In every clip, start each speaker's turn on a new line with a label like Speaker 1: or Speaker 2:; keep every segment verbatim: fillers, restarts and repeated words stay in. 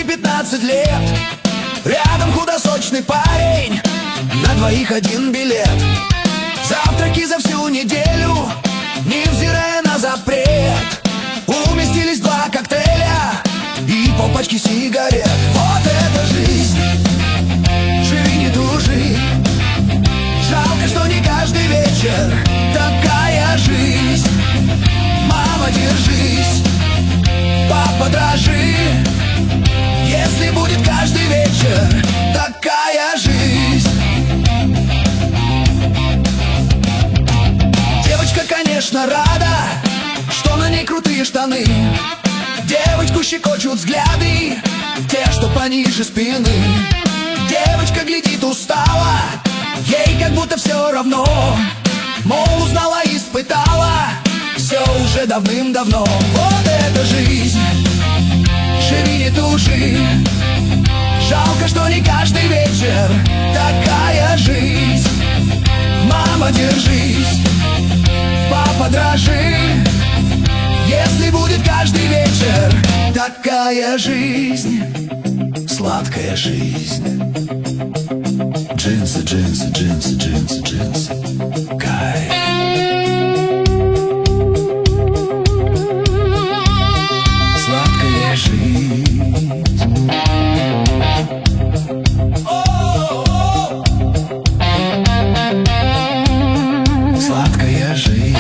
Speaker 1: пятнадцать лет. Рядом худосочный парень, на двоих один билет. Завтраки за всю неделю, невзирая на запрет. Уместились два коктейля и полпачки сигарет. Вот это жизнь, живи не тужи. Жалко, что не каждый вечер такая жизнь. Мама, держись, папа, дрожи. Если будет каждый вечер такая жизнь. Девочка, конечно, рада, что на ней крутые штаны. Девочку щекочут взгляды, те, что пониже спины. Девочка глядит устала, ей как будто все равно. Мол, узнала, испытала, все уже давным-давно. Вот это жизнь, живи не тужи. Жалко, что не каждый вечер такая жизнь. Мама, держись, папа, дрожи. Если будет каждый вечер такая жизнь, сладкая жизнь. Джинсы, джинсы, джинсы, джинсы, джинсы. Кайф. Сладкая жизнь. Сладкая жизнь.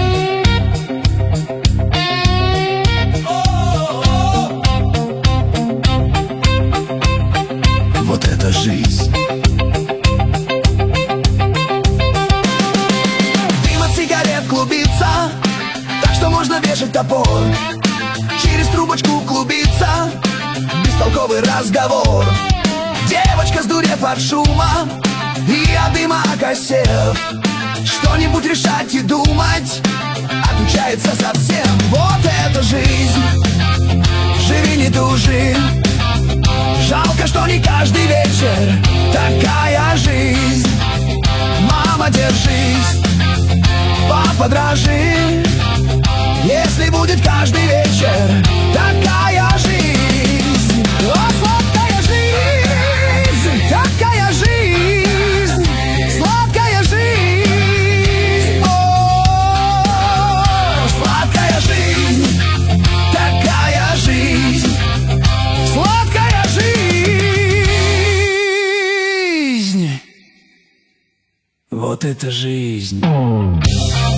Speaker 1: Вот это жизнь. Дым от сигарет клубится, так что можно вешать топор. Через трубочку клубится бестолковый разговор. Девочка, сдурев от шума и от дыма окосев, что-нибудь решать и думать отучается совсем. Вот это жизнь, живи не тужи. Жалко, что не каждый вечер такая жизнь. Мама, держись, папа, дрожи. Если будет каждый вечер такая жизнь. О, сладкая жизнь, такая жизнь. Сладкая жизнь. О, сладкая жизнь, такая жизнь. Сладкая жизнь. Вот это жизнь.